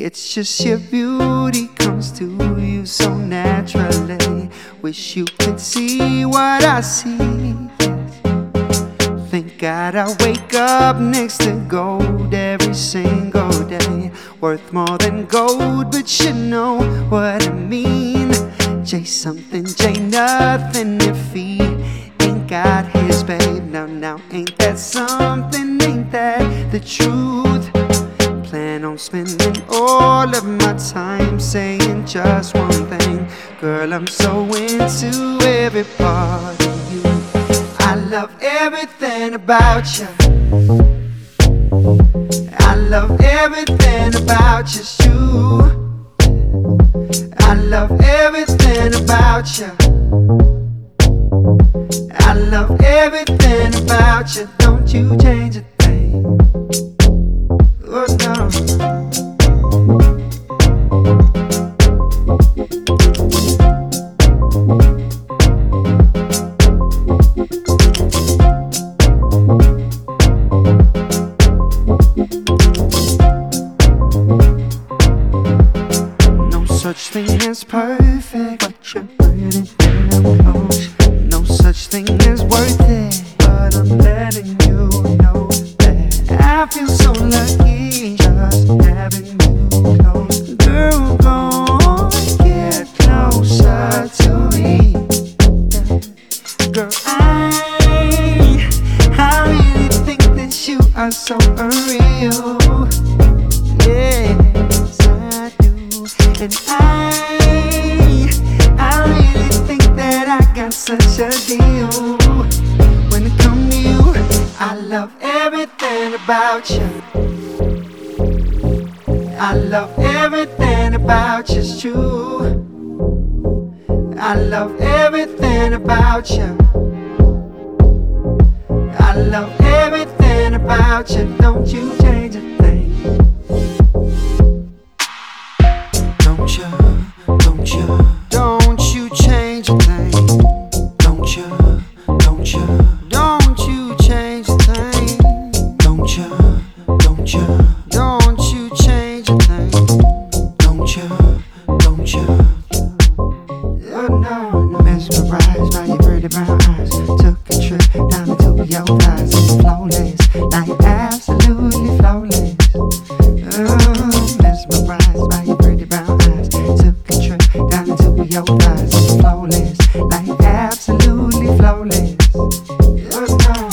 It's just your beauty comes to you so naturally. Wish you could see what I see. Thank God I wake up next to gold every single day. Worth more than gold, but you know what I mean. J something, J nothing if he ain't got his babe. Now, ain't that something? Ain't that the truth? Plan on spending all of my time saying just one thing. Girl, I'm so into every part of you. I love everything about you. I love everything about just you. I love everything about you. I love everything about you. Don't you change a thing. Oh no. No such thing as perfect, but you're pretty damn close. No such thing as worth it, but I'm letting you know that I feel so lucky just having you close. Girl, go on, get closer to me. Girl, I really think that you are so unreal. Yes, I do. And I really think that I got such a deal. When it comes to you, I love everything about you. I love everything about you, it's true. I love everything about you. I love everything about you. Don't you change a thing. Don't you change a thing. Don't you change a thing. Don't you change a thing. Don't you oh no, mesmerized by your pretty brown eyes. Took a trip down into your thighs. It's flawless, like absolutely flawless. Oh, mesmerized by your pretty brown eyes. Took a trip down into your thighs. It's flawless, like absolutely flawless. Oh no.